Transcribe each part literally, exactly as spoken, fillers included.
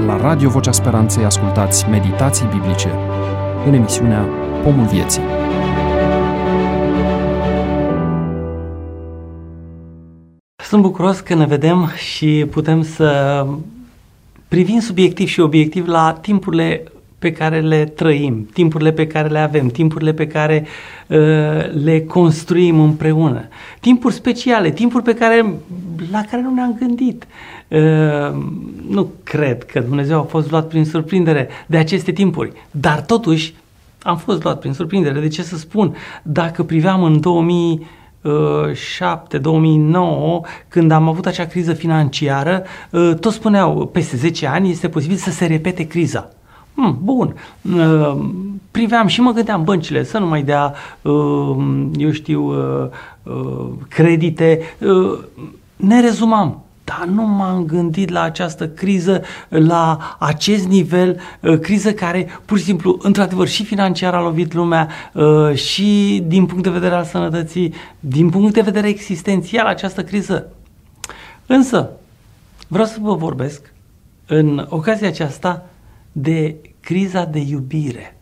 La Radio Vocea Speranței ascultați meditații biblice în emisiunea Pomul Vieții. Sunt bucuros că ne vedem și putem să privim subiectiv și obiectiv la timpurile pe care le trăim, timpurile pe care le avem, timpurile pe care uh, le construim împreună. Timpuri speciale, timpuri pe care, la care nu ne-am gândit. Uh, nu cred că Dumnezeu a fost luat prin surprindere de aceste timpuri, dar totuși am fost luat prin surprindere. De ce să spun? Dacă priveam în două mii șapte două mii nouă, când am avut acea criză financiară, uh, toți spuneau, peste zece ani este posibil să se repete criza. Hmm, bun, uh, priveam și mă gândeam băncile să nu mai dea, uh, eu știu, uh, uh, credite, uh, ne rezumam. Dar nu m-am gândit la această criză, la acest nivel, uh, criză care, pur și simplu, într-adevăr, și financiar a lovit lumea, uh, și din punct de vedere al sănătății, din punct de vedere existențial, această criză. Însă, vreau să vă vorbesc, în ocazia aceasta, de criza de iubire.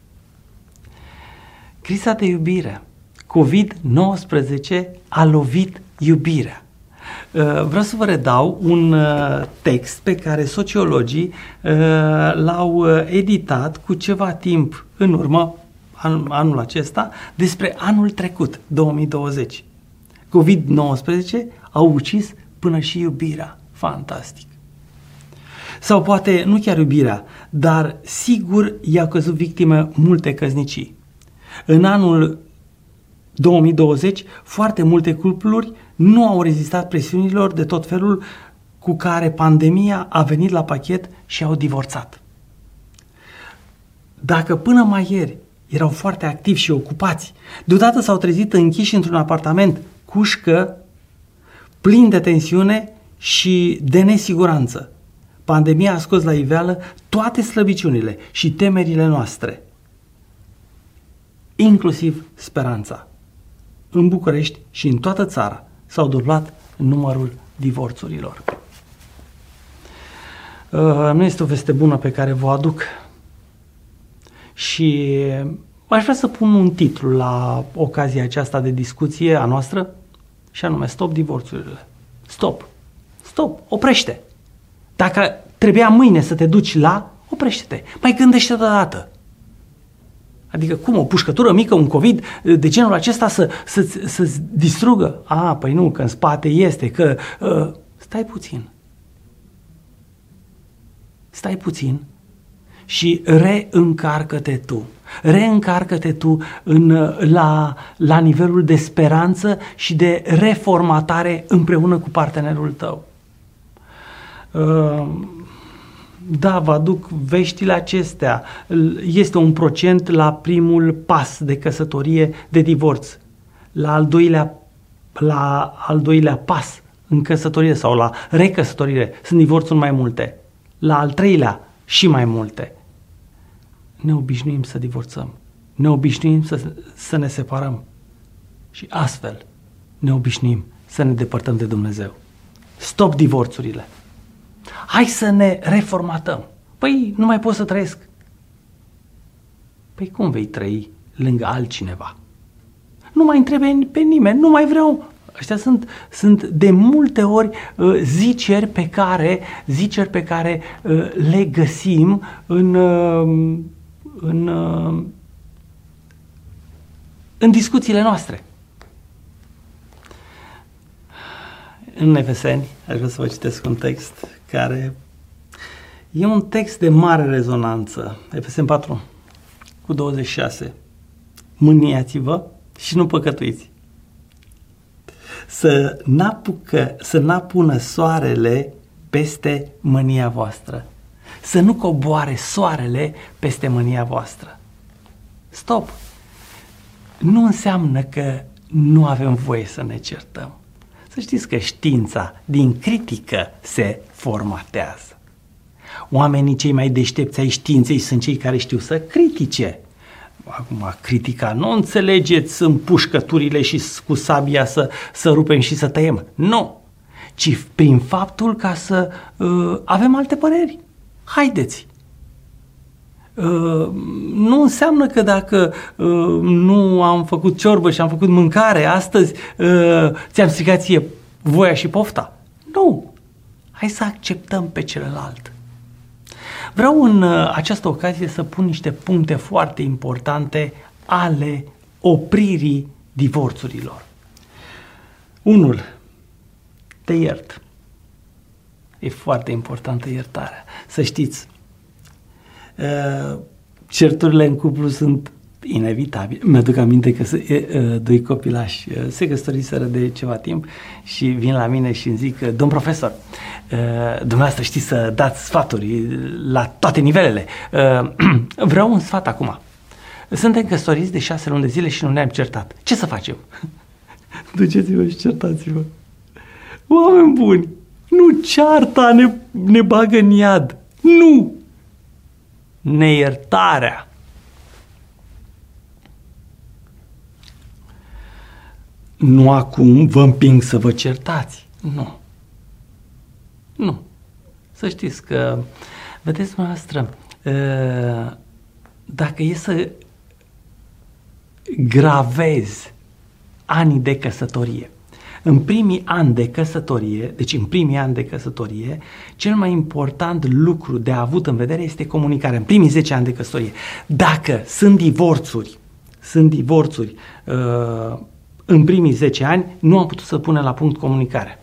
Criza de iubire. covid nouăsprezece a lovit iubirea. Vreau să vă redau un text pe care sociologii l-au editat cu ceva timp în urmă, anul acesta, despre anul trecut, două mii douăzeci. covid nouăsprezece a ucis până și iubirea. Fantastic. Sau poate nu chiar iubirea, dar sigur i-au căzut victime multe căsnicii. În anul două mii douăzeci, foarte multe cupluri nu au rezistat presiunilor de tot felul cu care pandemia a venit la pachet și au divorțat. Dacă până mai ieri erau foarte activi și ocupați, deodată s-au trezit închiși într-un apartament cușcă, plin de tensiune și de nesiguranță. Pandemia a scos la iveală toate slăbiciunile și temerile noastre, inclusiv speranța. În București și în toată țara s-au dublat numărul divorțurilor. Uh, nu este o veste bună pe care vă aduc și aș vrea să pun un titlu la ocazia aceasta de discuție a noastră și anume Stop divorțurile. Stop! Stop! Oprește! Dacă trebuia mâine să te duci la, oprește-te. Mai gândește odată. Adică cum, o pușcătură mică, un COVID de genul acesta să, să, să-ți distrugă? A, păi nu, că în spate este, că... Uh, stai puțin. Stai puțin și reîncarcă-te tu. Reîncarcă-te tu în, la, la nivelul de speranță și de reformatare împreună cu partenerul tău. Uh, da, vă aduc veștile acestea. Este un procent la primul pas de căsătorie de divorț. La al doilea, la al doilea pas în căsătorie sau la recăsătorire sunt divorțuri mai multe. La al treilea și mai multe. Ne obișnuim să divorțăm. Ne obișnuim să, să ne separăm. Și astfel ne obișnuim să ne depărtăm de Dumnezeu. Stop divorțurile! Hai să ne reformatăm. Păi nu mai pot să trăiesc. Păi cum vei trăi lângă altcineva? Nu mai întrebe pe nimeni, nu mai vreau. Ăștia sunt, sunt de multe ori uh, ziceri pe care, ziceri pe care uh, le găsim în, uh, în, uh, în discuțiile noastre. În Efeseni, aș vrea să vă citesc un text care e un text de mare rezonanță. Efeseni patru, cu douăzeci și șase. Mâniați-vă și nu păcătuiți. Să n-apucă, să n-apună soarele peste mânia voastră. Să nu coboare soarele peste mânia voastră. Stop! Nu înseamnă că nu avem voie să ne certăm. Să știți că știința din critică se formatează. Oamenii cei mai deștepți ai științei sunt cei care știu să critique. Acum, critica, nu înțelegeți împușcăturile și cu sabia să, să rupem și să tăiem. Nu! Ci prin faptul ca să uh, avem alte păreri. haideți! Uh, nu înseamnă că dacă uh, nu am făcut ciorbă și am făcut mâncare astăzi, uh, ți-am stricat ție voia și pofta. Nu! Hai să acceptăm pe celălalt. Vreau în uh, această ocazie să pun niște puncte foarte importante ale opririi divorțurilor. Unul, te iert. E foarte importantă iertarea. Să știți, certurile în cuplu sunt inevitabile. Mi-aduc aminte că doi copilași se căsătoriseră de ceva timp și vin la mine și îmi zic: domn profesor, dumneavoastră știți să dați sfaturi la toate nivelele. Vreau un sfat acum. Suntem căsătoriți de șase luni de zile și nu ne-am certat. Ce să facem? Duceți-vă și certați-vă. Oameni buni, nu cearta ne, ne bagă în iad. Nu! Neiertarea. Nu acum vă împing să vă certați. Nu. Nu. Să știți că, vedeți dumneavoastră, dacă e să gravezi anii de căsătorie, în primii ani de căsătorie, deci în primii ani de căsătorie, cel mai important lucru de avut în vedere este comunicarea. În primii zece ani de căsătorie. Dacă sunt divorțuri, sunt divorțuri uh, în primii zece ani, nu am putut să punem la punct comunicarea.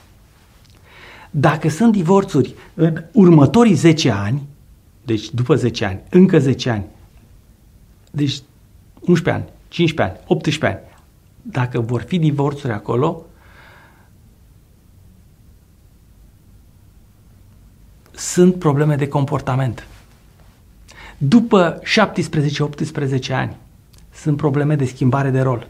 Dacă sunt divorțuri în următorii zece ani, deci după zece ani, încă zece ani, deci unsprezece ani, cincisprezece ani, optsprezece ani, dacă vor fi divorțuri acolo, sunt probleme de comportament. După șaptesprezece optsprezece ani, sunt probleme de schimbare de rol.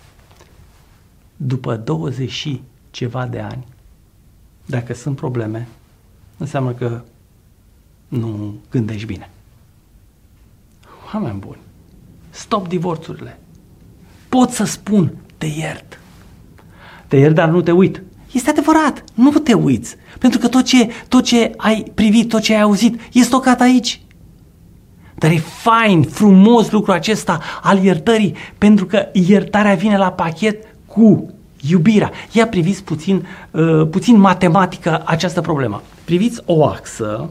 După douăzeci și ceva de ani, dacă sunt probleme, înseamnă că nu gândești bine. Oameni buni, stop divorțurile. Pot să spun, te iert. Te iert, dar nu te uit. Este adevărat, nu te uiți. Pentru că tot ce, tot ce ai privit, tot ce ai auzit, e stocat aici. Dar e fain, frumos lucrul acesta al iertării, pentru că iertarea vine la pachet cu iubirea. Ia priviți puțin, uh, puțin matematică această problemă. Priviți o axă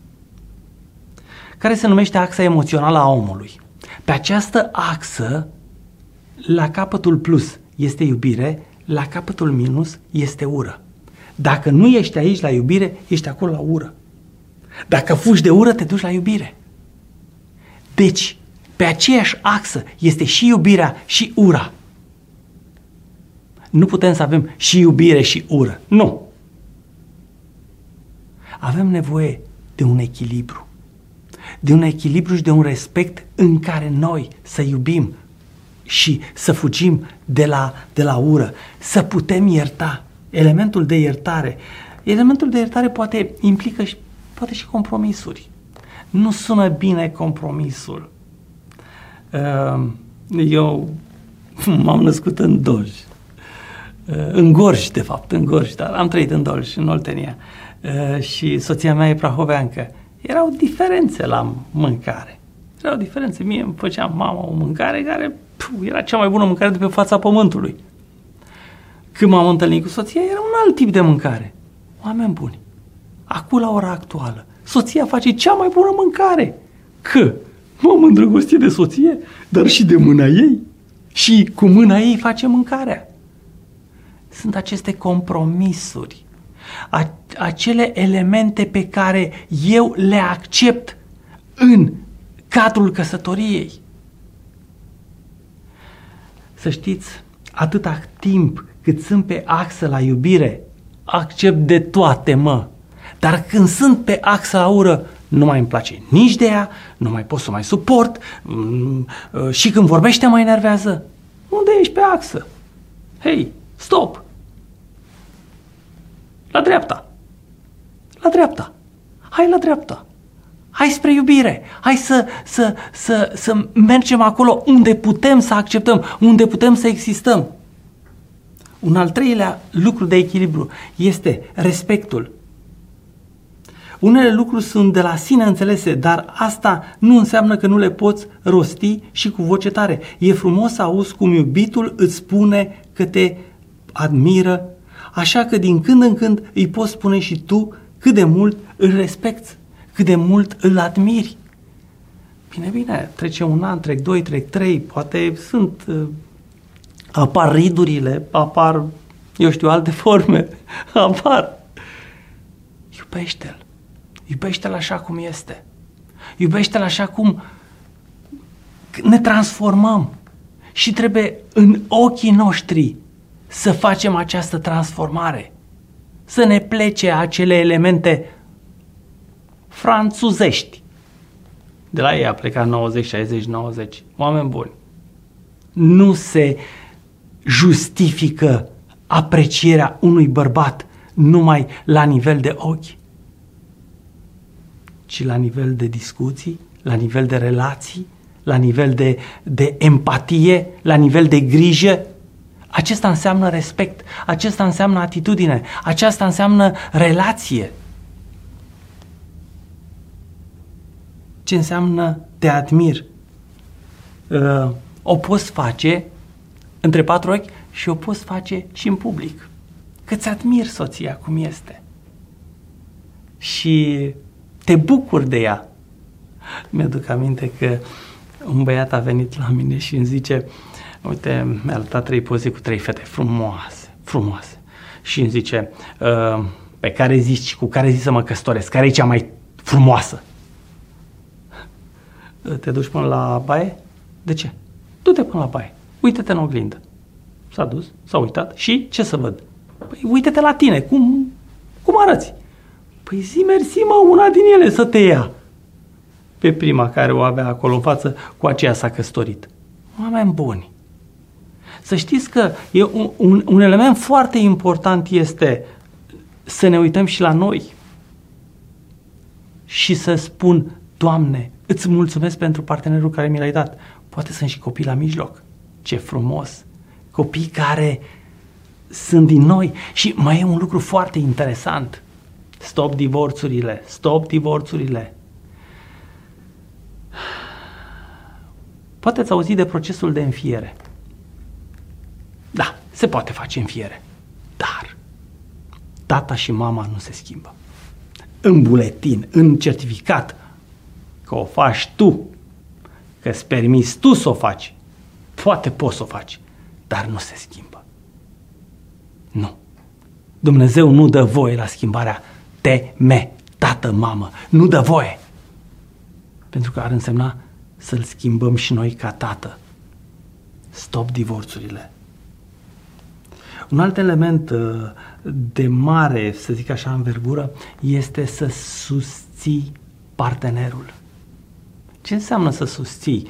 care se numește axa emoțională a omului. Pe această axă, la capătul plus este iubire, la capătul minus este ură. Dacă nu ești aici la iubire, ești acolo la ură. Dacă fugi de ură, te duci la iubire. Deci, pe aceeași axă este și iubirea și ura. Nu putem să avem și iubire și ură. Nu. Avem nevoie de un echilibru. De un echilibru și de un respect în care noi să iubim și să fugim de la, de la ură, să putem ierta. Elementul de iertare. Elementul de iertare poate implică și, poate și compromisuri. Nu sună bine compromisul. Eu m-am născut în Dolj. În Gorj, de fapt, în Gorj, dar am trăit în Dolj, în Oltenia. Și soția mea e prahoveancă. Erau diferențe la mâncare. Erau diferențe. Mie îmi făcea mama o mâncare care puh, era cea mai bună mâncare de pe fața pământului. Când m-am întâlnit cu soția, era un alt tip de mâncare. Oameni buni, acum la ora actuală, soția face cea mai bună mâncare. Că m-am îndrăgostit de soție, dar și de mâna ei. Și cu mâna ei face mâncarea. Sunt aceste compromisuri, acele elemente pe care eu le accept în cadrul căsătoriei. Să știți, atâta timp cât sunt pe axă la iubire, accept de toate, mă. Dar când sunt pe axă la ură, nu mai îmi place nici de ea, nu mai pot să mai suport și când vorbește mă enervează. Unde ești pe axă? Hei, stop! La dreapta! La dreapta! Hai la dreapta! Hai spre iubire! Hai să, să, să, să mergem acolo unde putem să acceptăm, unde putem să existăm. Un al treilea lucru de echilibru este respectul. Unele lucruri sunt de la sine înțelese, dar asta nu înseamnă că nu le poți rosti și cu voce tare. E frumos să auzi cum iubitul îți spune că te admiră, așa că din când în când îi poți spune și tu cât de mult îl respecti, cât de mult îl admiri. Bine, bine, trece un an, trec doi, trec trei, poate sunt, uh, apar ridurile, apar, eu știu, alte forme, apar. Iubește-l. Iubește-l așa cum este. Iubește-l așa cum ne transformăm. Și trebuie în ochii noștri să facem această transformare. Să ne plece acele elemente franțuzești. De la ei a plecat nouăzeci, șaizeci, nouăzeci. Oameni buni. Nu se justifică aprecierea unui bărbat numai la nivel de ochi, ci la nivel de discuții, la nivel de relații, la nivel de, de empatie, la nivel de grijă. Acesta înseamnă respect, acesta înseamnă atitudine, aceasta înseamnă relație. Ce înseamnă te admir? Uh, o poți face între patru ochi și o poți face și în public. Că-ți admiri soția cum este. Și te bucuri de ea. Mi-aduc aminte că un băiat a venit la mine și îmi zice, uite, mi-a arătat trei poze cu trei fete frumoase, frumoase. Și îmi zice, uh, pe care zici, cu care zici să mă căsătoresc? Care e cea mai frumoasă? Te duci până la baie? De ce? Du-te până la baie. Uită-te în oglindă. S-a dus, s-a uitat și ce să văd? Păi uite-te la tine, cum, cum arăți? Păi zi mersi, mă, una din ele să te ia. Pe prima care o avea acolo în față, cu aceea s-a căsătorit. Oameni buni. Să știți că e un, un, un element foarte important este să ne uităm și la noi și să spun, Doamne, îți mulțumesc pentru partenerul care mi l-ai dat. Poate sunt și copii la mijloc. Ce frumos! Copii care sunt din noi. Și mai e un lucru foarte interesant. Stop divorțurile, stop divorțurile. Poate ați auzit de procesul de înfiere. Da, se poate face înfiere. Dar tata și mama nu se schimbă. În buletin, în certificat, că o faci tu, că îți permiți tu să o faci, poate poți să o faci, dar nu se schimbă. Nu. Dumnezeu nu dă voie la schimbarea te-me, tată, mamă. Nu dă voie. Pentru că ar însemna să-l schimbăm și noi ca tată. Stop divorțurile. Un alt element de mare, să zic așa, învergură, este să susții partenerul. Ce înseamnă să susții?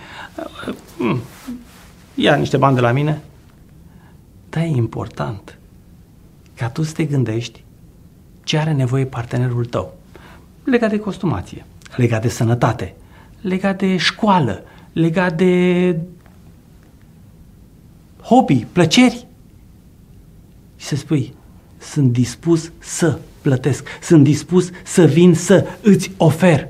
Ia niște bani de la mine. Dar e important ca tu să te gândești ce are nevoie partenerul tău. Legat de costumație, legat de sănătate, legat de școală, legat de hobby, plăceri. Și să spui, sunt dispus să plătesc, sunt dispus să vin să îți ofer.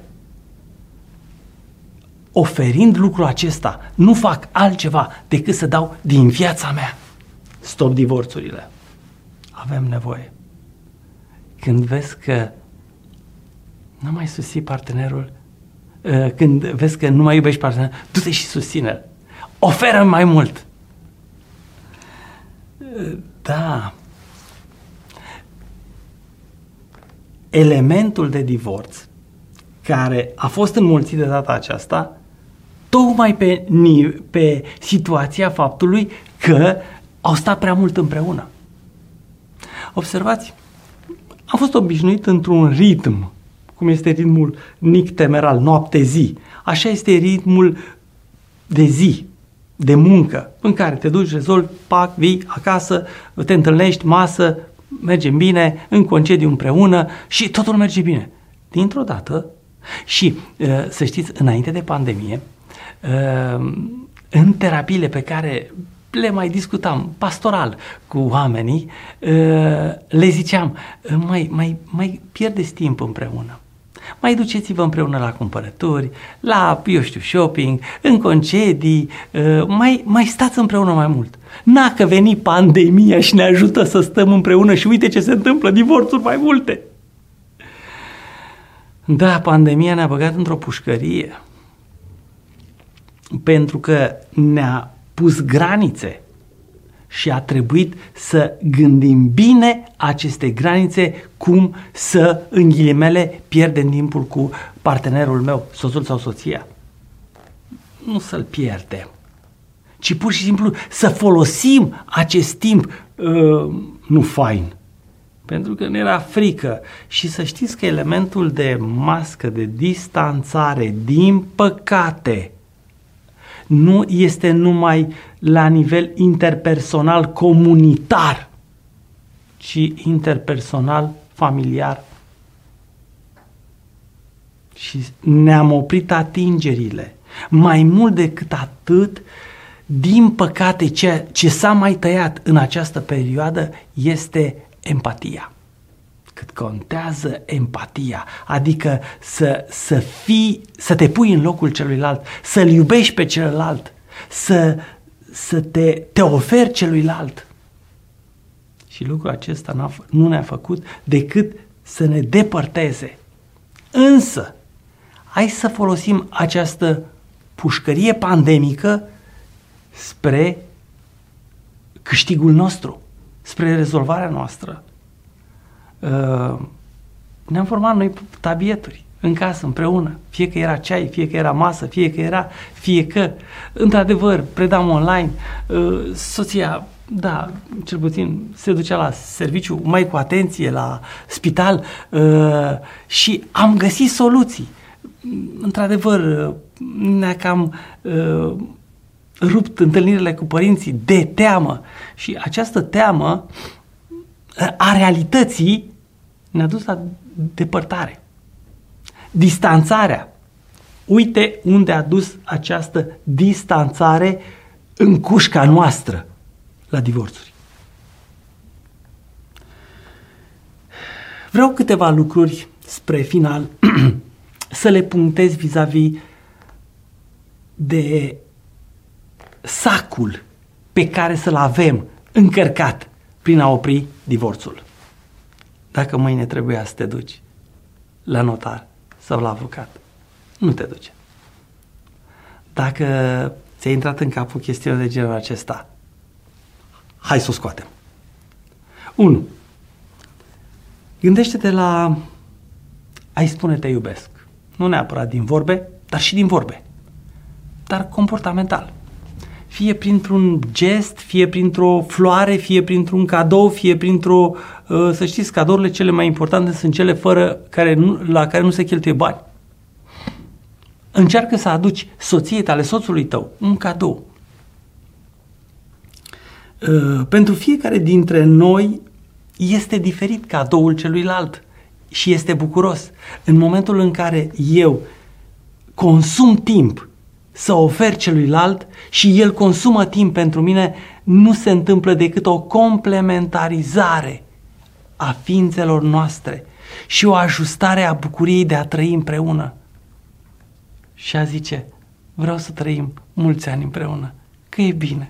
Oferind lucrul acesta, nu fac altceva decât să dau din viața mea. Stop divorțurile. Avem nevoie. Când vezi că nu mai susții partenerul, când vezi că nu mai iubești partenerul, du-te și susține-l. Oferă mai mult. Da. Elementul de divorț care a fost înmulțit de data aceasta tocmai pe, pe situația faptului că au stat prea mult împreună. Observați, am fost obișnuit într-un ritm, cum este ritmul nictemeral, noapte-zi. Așa este ritmul de zi, de muncă, în care te duci, rezolvi, pac, vii acasă, te întâlnești, masă, mergem bine, în concediu împreună și totul merge bine. Dintr-o dată, și să știți, înainte de pandemie, în terapiile pe care le mai discutam pastoral cu oamenii, le ziceam, mai, mai, mai pierdeți timp împreună. mai duceți-vă împreună la cumpărături, la, eu știu, shopping, în concedii, mai, mai stați împreună mai mult. N-a că veni pandemia și ne ajută să stăm împreună și uite ce se întâmplă, divorțuri mai multe. Da, pandemia ne-a băgat într-o pușcărie pentru că ne-a pus granițe și a trebuit să gândim bine aceste granițe, cum să, în ghilimele, pierdem timpul cu partenerul meu, soțul sau soția. Nu să-l pierdem, ci pur și simplu să folosim acest timp uh, nu fain, pentru că ne era frică. Și să știți că elementul de mască, de distanțare, din păcate, nu este numai la nivel interpersonal comunitar, ci interpersonal familiar. Și ne-am oprit atingerile. Mai mult decât atât, din păcate, ce, ce s-a mai tăiat în această perioadă este empatia. Cât contează empatia, adică să, să fii, să te pui în locul celuilalt, să-l iubești pe celălalt, să, să te, te oferi celuilalt. Și lucrul acesta n-a, nu ne-a făcut decât să ne depărteze. Însă, hai să folosim această pușcărie pandemică spre câștigul nostru, spre rezolvarea noastră. Uh, ne-am format noi tabieturi în casă, împreună, fie că era ceai, fie că era masă, fie că era, fie că, într-adevăr, predam online, uh, soția, da, cel puțin se ducea la serviciu mai cu atenție, la spital, uh, și am găsit soluții. Într-adevăr, ne-a cam uh, rupt întâlnirile cu părinții de teamă și această teamă a realității ne-a dus la depărtare. Distanțarea. Uite unde a dus această distanțare în cușca noastră, la divorțuri. Vreau câteva lucruri spre final să le punctez vis-a-vis de sacul pe care să-l avem încărcat prin a opri divorțul. Dacă mâine trebuia să te duci la notar sau la avocat, nu te duce. Dacă ți-a intrat în cap o chestiune de genul acesta, hai să o scoatem. unu. Gândește-te la a-i spune te iubesc. Nu neapărat din vorbe, dar și din vorbe. Dar comportamental. Fie printr-un gest, fie printr-o floare, fie printr-un cadou, fie printr-o... Să știți, cadourile cele mai importante sunt cele fără care nu, la care nu se cheltuie bani. Încearcă să aduci soției tale, soțului tău, un cadou. Pentru fiecare dintre noi este diferit cadoul celuilalt și este bucuros. În momentul în care eu consum timp să ofer celuilalt și el consumă timp pentru mine, nu se întâmplă decât o complementarizare a ființelor noastre și o ajustare a bucuriei de a trăi împreună. Și a zice, vreau să trăim mulți ani împreună, că e bine.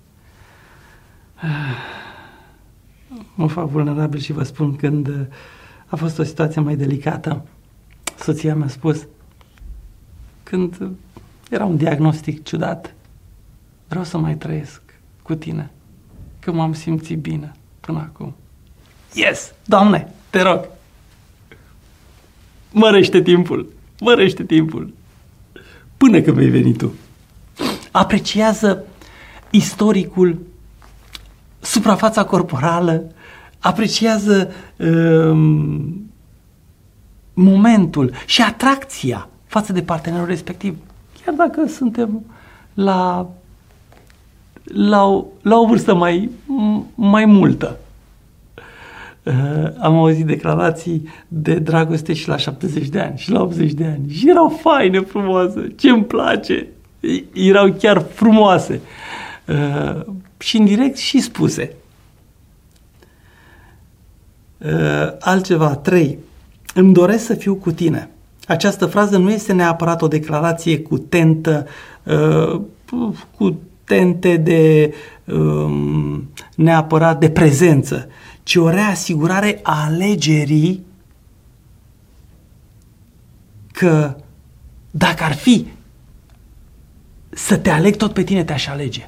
Mă fac vulnerabil și vă spun, când a fost o situație mai delicată, soția mi-a spus, când era un diagnostic ciudat, vreau să mai trăiesc cu tine, că m-am simțit bine până acum. Yes! Doamne, te rog! Mărește timpul! Mărește timpul! Până când vei veni tu. Apreciază istoricul, suprafața corporală, apreciază um, momentul și atracția față de partenerul respectiv. Chiar dacă suntem la, la, o, la o vârstă mai, mai multă. Uh, am auzit declarații de dragoste și la șaptezeci de ani și la optzeci de ani și erau faine, frumoase, ce-mi place, erau chiar frumoase uh, și indirect și spuse. Uh, altceva, trei. Îmi doresc să fiu cu tine Această frază nu este neapărat o declarație cu tentă, uh, cu tente de uh, neapărat de prezență, ci o reasigurare a alegerii că dacă ar fi să te aleg, tot pe tine te-aș alege.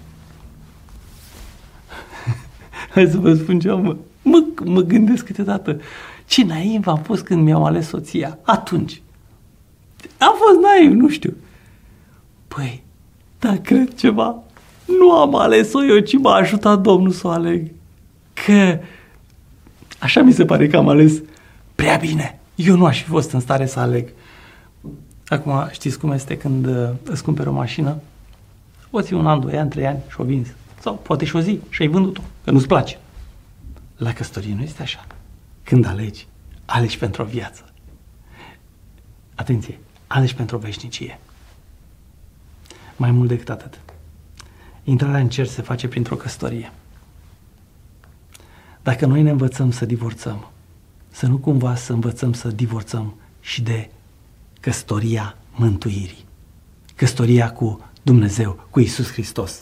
Hai să vă spun ce mă, mă, mă gândesc câteodată. Ce naiv am fost când mi-am ales soția. Atunci. Am fost naiv, nu știu. Păi, dar cred ceva. Nu am ales-o eu, ci m-a ajutat Domnul să o aleg. Că așa mi se pare că am ales prea bine. Eu nu aș fi fost în stare să aleg. Acum știți cum este când uh, îți cumperi o mașină? O ții un an, doi ani, trei ani și o vinzi. Sau poate și o zi și ai vândut-o, că nu-ți place. La căsătorie nu este așa. Când alegi, alegi pentru o viață. Atenție, alegi pentru o veșnicie. Mai mult decât atât. Intrarea în cer se face printr-o căsătorie. Dacă noi ne învățăm să divorțăm, să nu cumva să învățăm să divorțăm și de căsătoria mântuirii. Căsătoria cu Dumnezeu, cu Iisus Hristos.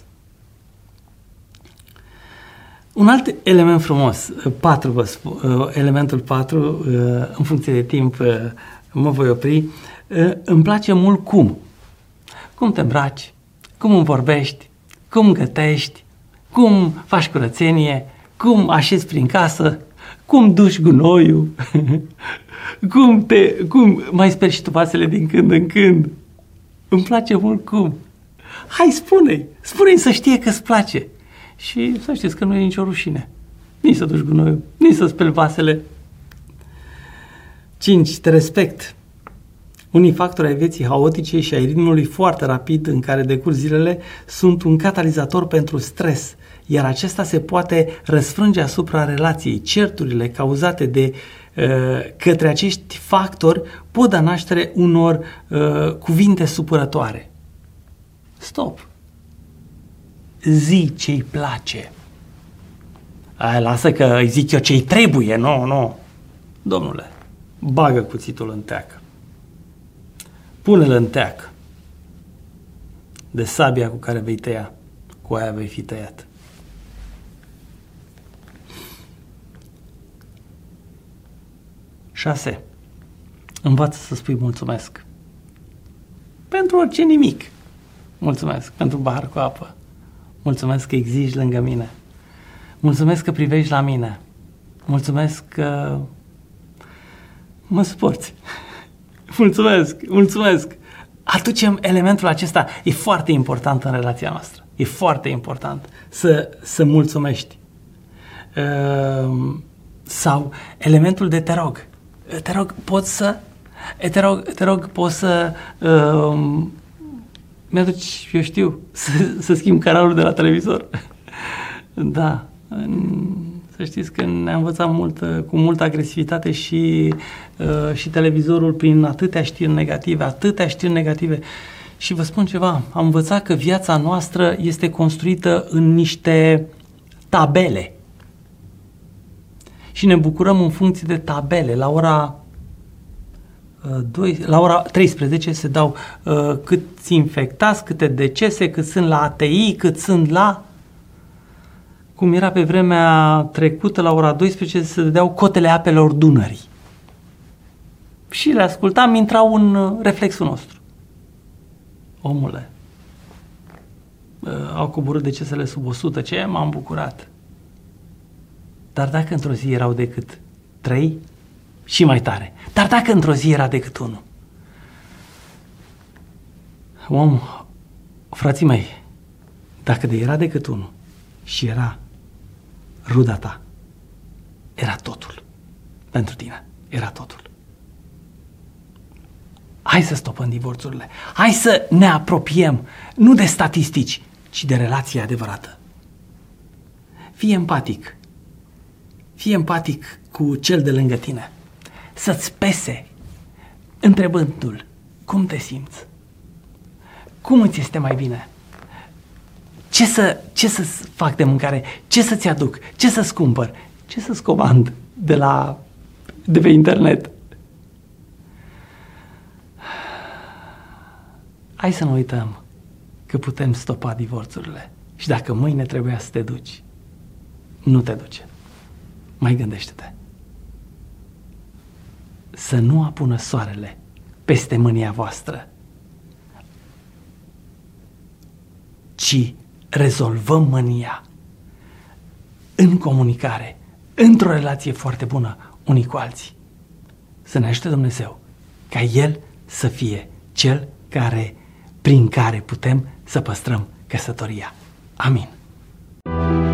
Un alt element frumos, patru vă spun, elementul patru, în funcție de timp mă voi opri, îmi place mult cum. Cum te îmbraci, cum îmi vorbești, cum gătești, cum faci curățenie, cum așezi prin casă, cum duci gunoiul, cum, te, cum mai speri și tu vasele din când în când. Îmi place mult cum. Hai, spune-i, spune-i să știe că îți place. Și să știți că nu e nicio rușine. Nici să duci gunoiul, nici să speli vasele. cinci. Te respect. Unii factori ai vieții haotice și ai ritmului foarte rapid în care decurg zilele sunt un catalizator pentru stres, iar acesta se poate răsfrânge asupra relației. Certurile cauzate de uh, către acești factori pot da naștere unor uh, cuvinte supărătoare. Stop! Zi ce-i place. Aia, lasă că îi zic eu ce-i trebuie, nu, nu. Domnule, bagă cuțitul în teacă. Pune-l în teacă. De sabia cu care vei tăia, cu aia vei fi tăiat. șase. Învață să spui mulțumesc. Pentru orice nimic. Mulțumesc pentru bahar cu apă. Mulțumesc că existi lângă mine. Mulțumesc că privești la mine. Mulțumesc că mă suporți. Mulțumesc, mulțumesc. Aducem elementul acesta. E foarte important în relația noastră. E foarte important să, să mulțumești. Uh, sau elementul de te rog. Te rog, poți să... Te rog, te rog, poți să... Uh, mi-aduci, eu știu, să, să schimb canalul de la televizor. Da. Să știți că ne-a învățat mult, cu multă agresivitate și, uh, și televizorul prin atâtea știri negative, atâtea știri negative. Și vă spun ceva, am învățat că viața noastră este construită în niște tabele. Și ne bucurăm în funcție de tabele. La ora doi, la ora treisprezece se dau uh, câți infectați, câte decese, cât sunt la A T I, cât sunt la... Cum era pe vremea trecută, la ora douăsprezece se dădeau cotele apelor Dunării. Și le ascultam, intrau în uh, reflexul nostru. Omule, uh, au coborât decesele sub o sută, ce m-am bucurat. Dar dacă într-o zi erau decât trei, și mai tare. Dar dacă într-o zi era decât unul? Om, frații mei, dacă de era decât unul și era ruda ta, era totul. Pentru tine, era totul. Hai să stopăm divorțurile. Hai să ne apropiem, nu de statistici, ci de relație adevărată. Fii empatic. Fii empatic cu cel de lângă tine. Să-ți pese, întrebându-l, cum te simți? Cum îți este mai bine? Ce, să, ce să fac de mâncare? Ce să-ți aduc? Ce să-ți cumpăr? Ce să-ți comand de, la, de pe internet? hai să nu uităm că putem stopa divorțurile. Și dacă mâine trebuia să te duci, nu te duce. Mai gândește-te. Să nu apună soarele peste mânia voastră, ci rezolvăm mânia în comunicare, într-o relație foarte bună unii cu alții. Să ne ajute Dumnezeu ca El să fie Cel care, prin care putem să păstrăm căsătoria. Amin.